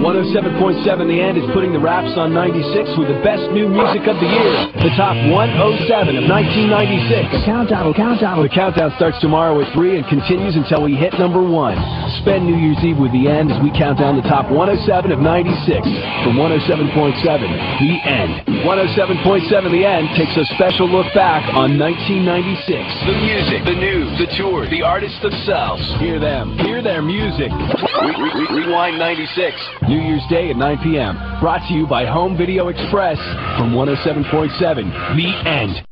107.7 The End is putting the wraps on 96 with the best new music of the year. The top 107 of 1996. The countdown. The countdown starts tomorrow at 3 and continues until we hit number 1. Spend New Year's Eve with The End as we count down the top 107 of 96 from 107.7 The End. 107.7 The End takes a special look back on 1996. The music, the news, the tour, the artists themselves. Hear them. Hear their music. Rewind 96. New Year's Day at 9 p.m. Brought to you by Home Video Express from 107.7 The End.